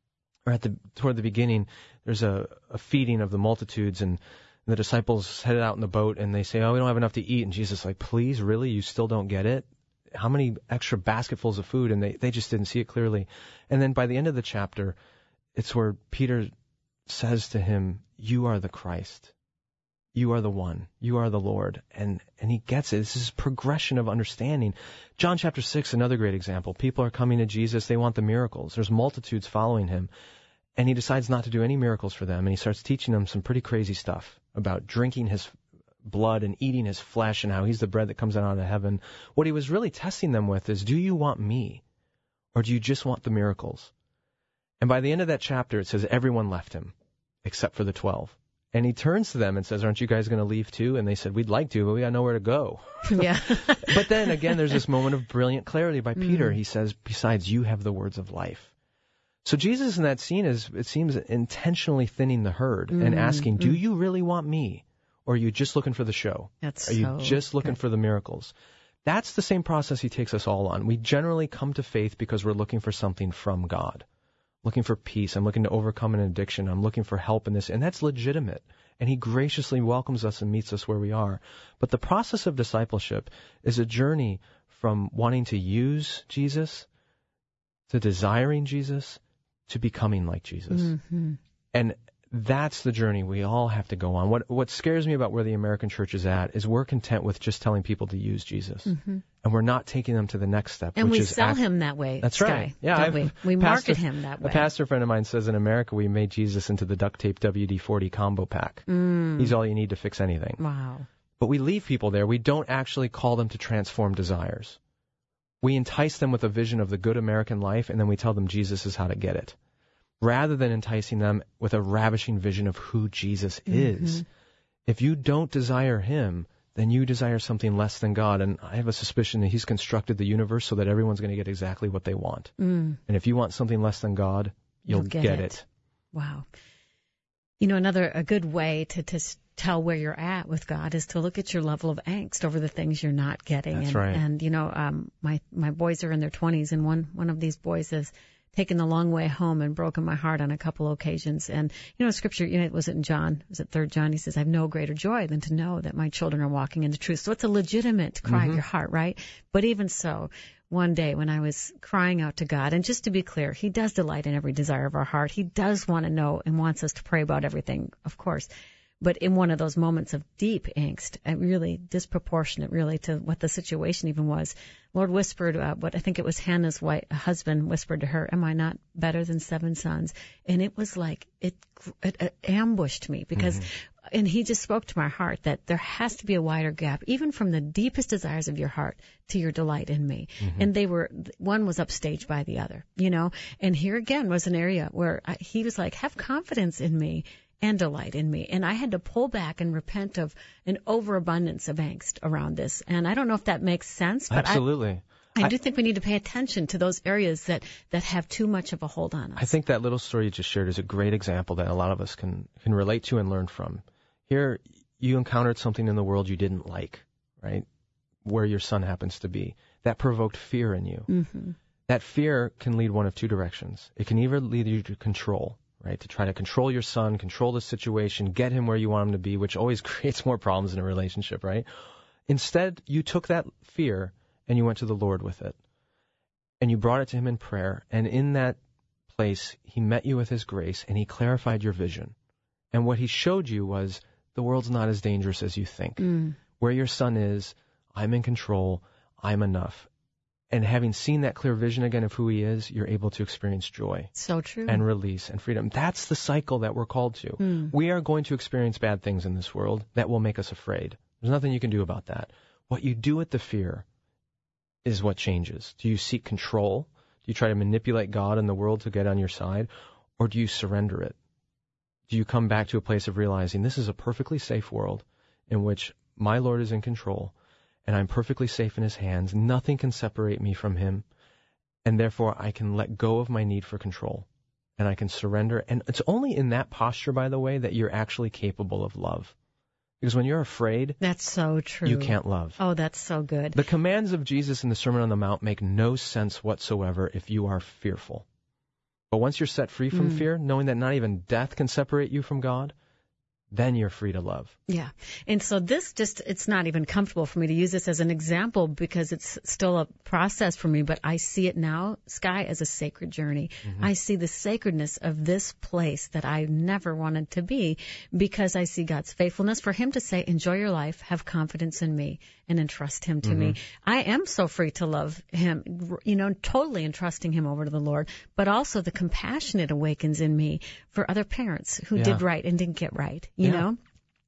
Or toward the beginning, there's a feeding of the multitudes, and the disciples headed out in the boat, and they say, we don't have enough to eat. And Jesus is like, please, really? You still don't get it? How many extra basketfuls of food? And they just didn't see it clearly. And then by the end of the chapter, it's where Peter says to him, you are the Christ. You are the one. You are the Lord. And he gets it. This is progression of understanding. John chapter 6, another great example. People are coming to Jesus. They want the miracles. There's multitudes following him. And he decides not to do any miracles for them. And he starts teaching them some pretty crazy stuff about drinking his blood and eating his flesh and how he's the bread that comes out of heaven. What he was really testing them with is, do you want me or do you just want the miracles? And by the end of that chapter, it says everyone left him except for the 12. And he turns to them and says, aren't you guys going to leave too? And they said, we'd like to, but we got nowhere to go.
Yeah.
But then again, there's this moment of brilliant clarity by Peter. He says, besides, you have the words of life. So Jesus in that scene is, it seems, intentionally thinning the herd and asking, do you really want me? Or are you just looking for the show? Are you just looking for the miracles? That's the same process he takes us all on. We generally come to faith because we're looking for something from God. Looking for peace. I'm looking to overcome an addiction. I'm looking for help in this. And that's legitimate. And he graciously welcomes us and meets us where we are. But the process of discipleship is a journey from wanting to use Jesus to desiring Jesus to becoming like Jesus. And that's the journey we all have to go on. What scares me about where the American church is at is we're content with just telling people to use Jesus. And we're not taking them to the next step.
And
which
we
is
sell him that way.
That's
Sky,
right. Yeah,
we market him that way.
A pastor friend of mine says in America we made Jesus into the duct tape WD-40 combo pack. He's all you need to fix anything.
Wow.
But we leave people there. We don't actually call them to transform desires. We entice them with a vision of the good American life, and then we tell them Jesus is how to get it, rather than enticing them with a ravishing vision of who Jesus is. If you don't desire him, then you desire something less than God. And I have a suspicion that he's constructed the universe so that everyone's going to get exactly what they want. And if you want something less than God, you'll get it.
Wow. You know, a good way to tell where you're at with God is to look at your level of angst over the things you're not getting.
That's right.
And, you know, my boys are in their 20s, and one of these boys has taken the long way home and broken my heart on a couple occasions. And, you know, Scripture, you know, was it in John? Was it 3 John? He says, I have no greater joy than to know that my children are walking in the truth. So it's a legitimate cry of your heart, right? But even so, one day when I was crying out to God, and just to be clear, he does delight in every desire of our heart. He does want to know and wants us to pray about everything, of course. But in one of those moments of deep angst, really disproportionate, really, to what the situation even was, Lord whispered, what I think it was Hannah's husband whispered to her, am I not better than 7 sons? And it was like, it ambushed me because, and he just spoke to my heart that there has to be a wider gap, even from the deepest desires of your heart to your delight in me. And one was upstaged by the other, you know, and here again was an area where he was like, have confidence in me and delight in me. And I had to pull back and repent of an overabundance of angst around this. And I don't know if that makes sense, but
absolutely.
I do think we need to pay attention to those areas that have too much of a hold on us.
I think that little story you just shared is a great example that a lot of us can relate to and learn from. Here, you encountered something in the world you didn't like, right? Where your son happens to be. That provoked fear in you. That fear can lead one of 2 directions. It can either lead you to control, right? To try to control your son, control the situation, get him where you want him to be, which always creates more problems in a relationship, right? Instead, you took that fear and you went to the Lord with it. And you brought it to him in prayer. And in that place, he met you with his grace and he clarified your vision. And what he showed you was the world's not as dangerous as you think. Where your son is, I'm in control, I'm enough. And having seen that clear vision again of who he is, you're able to experience joy.
So true.
And release and freedom. That's the cycle that we're called to. We are going to experience bad things in this world that will make us afraid. There's nothing you can do about that. What you do with the fear is what changes. Do you seek control? Do you try to manipulate God and the world to get on your side? Or do you surrender it? Do you come back to a place of realizing this is a perfectly safe world in which my Lord is in control and I'm perfectly safe in his hands. Nothing can separate me from him. And therefore, I can let go of my need for control. And I can surrender. And it's only in that posture, by the way, that you're actually capable of love. Because when you're afraid,
that's so true.
You can't love.
Oh, that's so good.
The commands of Jesus in the Sermon on the Mount make no sense whatsoever if you are fearful. But once you're set free from fear, knowing that not even death can separate you from God, then you're free to love.
Yeah. And so it's not even comfortable for me to use this as an example because it's still a process for me, but I see it now, Sky, as a sacred journey. I see the sacredness of this place that I never wanted to be because I see God's faithfulness for him to say, enjoy your life, have confidence in me, and entrust him to me. I am so free to love him, you know, totally entrusting him over to the Lord, but also the compassion it awakens in me for other parents who did right and didn't get right. You know?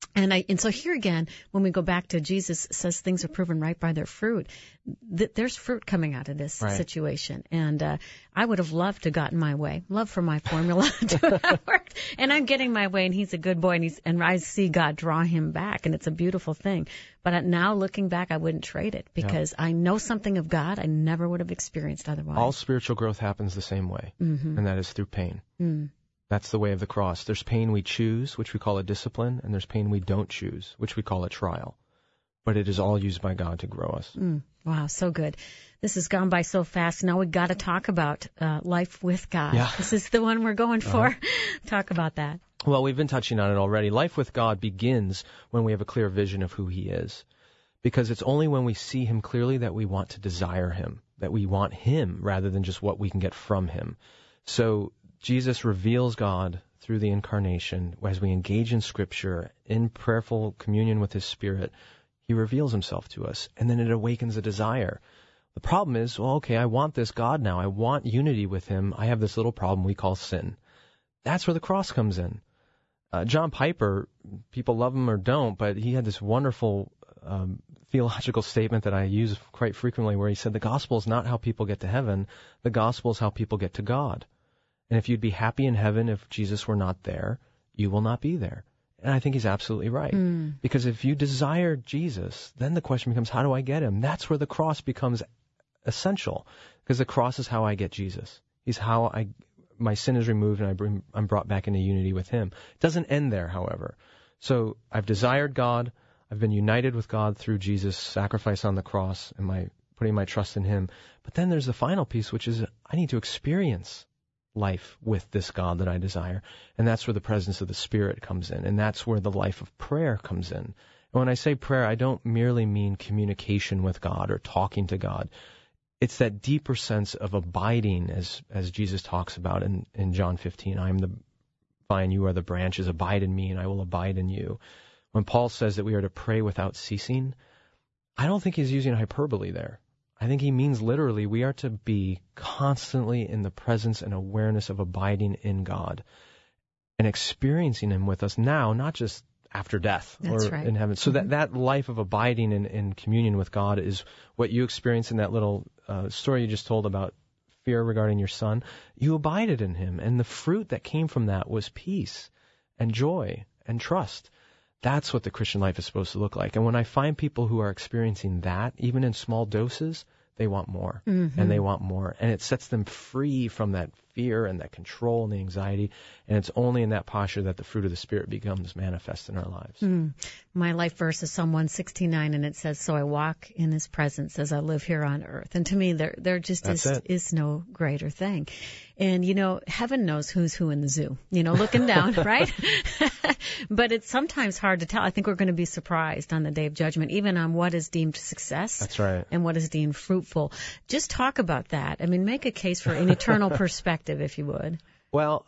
And so here again, when we go back to Jesus says things are proven right by their fruit, there's fruit coming out of this situation. And I would have loved to gotten my way, love for my formula to have worked. And I'm getting my way, and he's a good boy, and I see God draw him back, and it's a beautiful thing. But now looking back, I wouldn't trade it because I know something of God I never would have experienced otherwise.
All spiritual growth happens the same way, and that is through pain. That's the way of the cross. There's pain we choose, which we call a discipline, and there's pain we don't choose, which we call a trial. But it is all used by God to grow us.
Wow, so good. This has gone by so fast. Now we've got to talk about life with God.
Yeah.
This is the one we're going for. Talk about that.
Well, we've been touching on it already. Life with God begins when we have a clear vision of who he is. Because it's only when we see him clearly that we want to desire him, that we want him rather than just what we can get from him. So Jesus reveals God through the incarnation. As we engage in Scripture, in prayerful communion with his Spirit, he reveals himself to us, and then it awakens a desire. The problem is, well, okay, I want this God now. I want unity with him. I have this little problem we call sin. That's where the cross comes in. John Piper, people love him or don't, but he had this wonderful theological statement that I use quite frequently where he said the gospel is not how people get to heaven. The gospel is how people get to God. And if you'd be happy in heaven if Jesus were not there, you will not be there. And I think he's absolutely right. Because if you desire Jesus, then the question becomes, how do I get him? That's where the cross becomes essential. Because the cross is how I get Jesus. He's how my sin is removed and I'm brought back into unity with him. It doesn't end there, however. So I've desired God. I've been united with God through Jesus' sacrifice on the cross and putting my trust in him. But then there's the final piece, which is I need to experience life with this God that I desire. And that's where the presence of the Spirit comes in. And that's where the life of prayer comes in. And when I say prayer, I don't merely mean communication with God or talking to God. It's that deeper sense of abiding, as Jesus talks about in John 15. I am the vine, you are the branches. Abide in me, and I will abide in you. When Paul says that we are to pray without ceasing, I don't think he's using hyperbole there. I think he means literally we are to be constantly in the presence and awareness of abiding in God and experiencing him with us now, not just after death in heaven. So that life of abiding in communion with God is what you experience in that little story you just told about fear regarding your son. You abided in him, and the fruit that came from that was peace and joy and trust. That's what the Christian life is supposed to look like. And when I find people who are experiencing that, even in small doses, they want more, and they want more. And it sets them free from that fear and that control and the anxiety. And it's only in that posture that the fruit of the Spirit becomes manifest in our lives.
My life verse is Psalm 169, and it says, so I walk in his presence as I live here on earth. And to me, there just is no greater thing. And, heaven knows who's who in the zoo, looking down, right? But it's sometimes hard to tell. I think we're going to be surprised on the day of judgment, even on what is deemed success.
That's right.
And what is deemed fruitful. Just talk about that. I mean, make a case for an eternal perspective, if you would.
Well,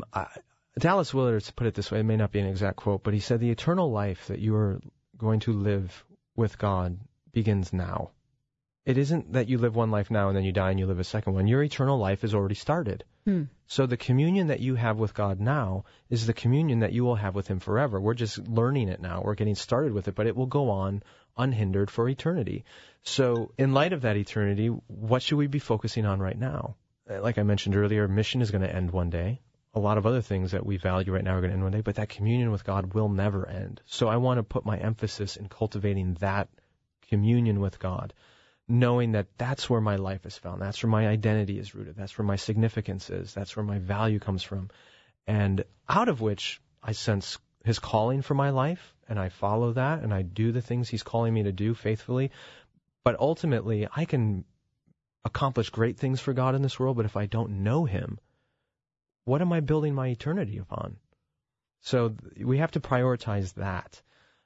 Dallas Willard put it this way. It may not be an exact quote, but he said, the eternal life that you are going to live with God begins now. It isn't that you live one life now and then you die and you live a second one. Your eternal life has already started. So the communion that you have with God now is the communion that you will have with him forever. We're just learning it now. We're getting started with it, but it will go on unhindered for eternity. So in light of that eternity, what should we be focusing on right now? Like I mentioned earlier, mission is going to end one day. A lot of other things that we value right now are going to end one day, but that communion with God will never end. So I want to put my emphasis in cultivating that communion with God, knowing that that's where my life is found. That's where my identity is rooted. That's where my significance is. That's where my value comes from. And out of which I sense his calling for my life, and I follow that, and I do the things he's calling me to do faithfully. But ultimately, I can accomplish great things for God in this world, but if I don't know him, what am I building my eternity upon? So we have to prioritize that.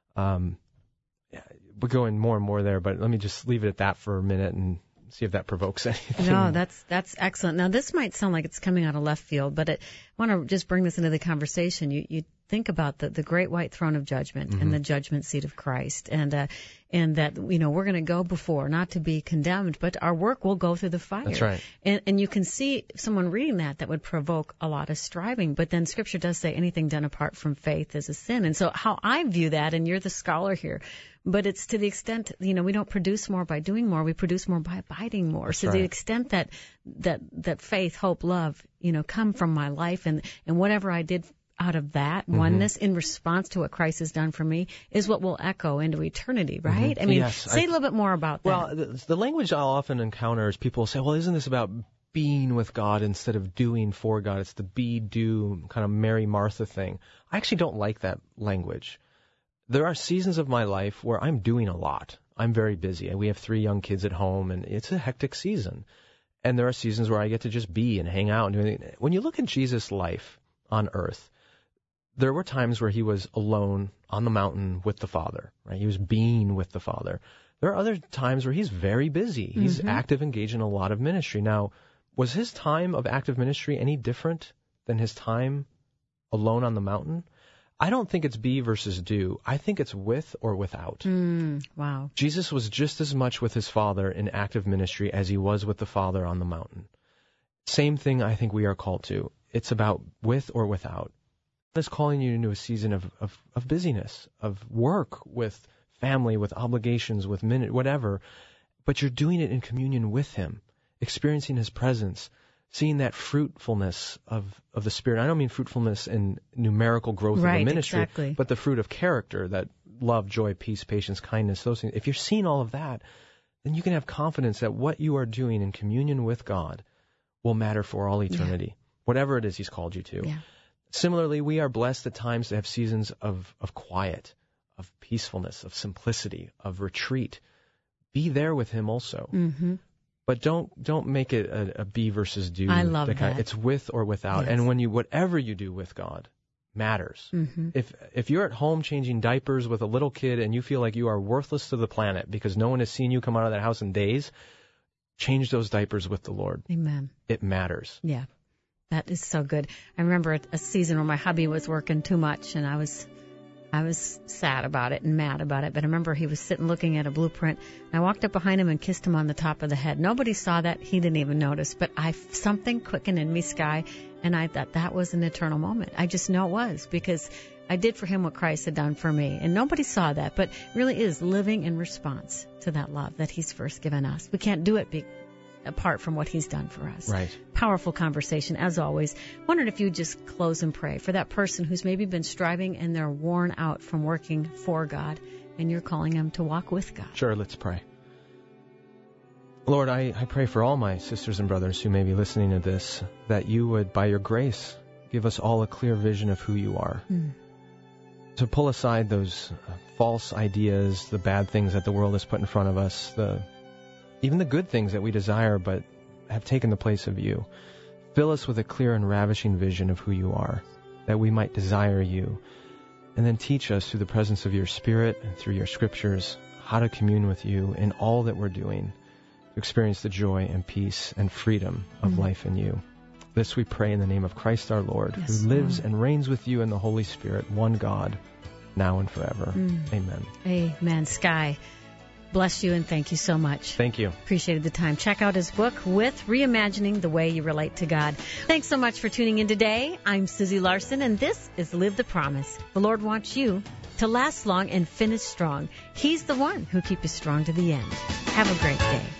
We're going more and more there, but let me just leave it at that for a minute and see if that provokes anything.
No, that's excellent. Now, this might sound like it's coming out of left field, but I want to just bring this into the conversation. You think about the great white throne of judgment and the judgment seat of Christ, and that, we're going to go before, not to be condemned, but our work will go through the fire.
That's right.
And you can see someone reading that would provoke a lot of striving, but then Scripture does say anything done apart from faith is a sin. And so how I view that, and you're the scholar here, but it's to the extent, we don't produce more by doing more, we produce more by abiding more.
That's
so
right.
the extent that faith, hope, love, come from my life, and whatever I did out of that oneness in response to what Christ has done for me is what will echo into eternity, right? I mean,
Yes,
say a little bit more about that.
Well, the language I'll often encounter is people say, well, isn't this about being with God instead of doing for God? It's the be, do, kind of Mary Martha thing. I actually don't like that language. There are seasons of my life where I'm doing a lot. I'm very busy. We have 3 young kids at home, and it's a hectic season. And there are seasons where I get to just be and hang out and do anything. When you look at Jesus' life on earth, there were times where he was alone on the mountain with the Father, right? He was being with the Father. There are other times where he's very busy. He's active, engaged in a lot of ministry. Now, was his time of active ministry any different than his time alone on the mountain? I don't think it's be versus do. I think it's with or without.
Wow. Jesus
was just as much with his Father in active ministry as he was with the Father on the mountain. Same thing I think we are called to. It's about with or without. God is calling you into a season of busyness, of work with family, with obligations, with whatever, but you're doing it in communion with him, experiencing his presence, seeing that fruitfulness of the Spirit. I don't mean fruitfulness in numerical growth of the ministry,
exactly.
but the fruit of character, that love, joy, peace, patience, kindness, those things. If you're seeing all of that, then you can have confidence that what you are doing in communion with God will matter for all eternity, whatever it is he's called you to.
Yeah.
Similarly, we are blessed at times to have seasons of quiet, of peacefulness, of simplicity, of retreat. Be there with him also. But don't make it a be versus do.
I love that.
It's with or without.
Yes.
And whatever you do with God matters. If you're at home changing diapers with a little kid and you feel like you are worthless to the planet because no one has seen you come out of that house in days, change those diapers with the Lord.
Amen.
It matters.
Yeah. That is so good. I remember a season where my hubby was working too much, and I was sad about it and mad about it. But I remember he was sitting looking at a blueprint, and I walked up behind him and kissed him on the top of the head. Nobody saw that. He didn't even notice. But something quickened in me, Sky, and I thought that was an eternal moment. I just know it was, because I did for him what Christ had done for me. And nobody saw that, but it really is living in response to that love that he's first given us. We can't do it apart from what he's done for us.
Right.
Powerful conversation, as always. Wondered if you'd just close and pray for that person who's maybe been striving and they're worn out from working for God, and you're calling them to walk with God.
Sure, let's pray. Lord, I pray for all my sisters and brothers who may be listening to this, that you would, by your grace, give us all a clear vision of who you are. To pull aside those false ideas, the bad things that the world has put in front of us, even the good things that we desire but have taken the place of you. Fill us with a clear and ravishing vision of who you are, that we might desire you. And then teach us through the presence of your Spirit and through your scriptures how to commune with you in all that we're doing, to experience the joy and peace and freedom of life in you. This we pray in the name of Christ our Lord, who lives and reigns with you in the Holy Spirit, one God, now and forever. Amen.
Amen. Sky, bless you and thank you so much.
Thank you.
Appreciated the time. Check out his book, With Reimagining the Way You Relate to God. Thanks so much for tuning in today. I'm Susie Larson, and this is Live the Promise. The Lord wants you to last long and finish strong. He's the one who keeps you strong to the end. Have a great day.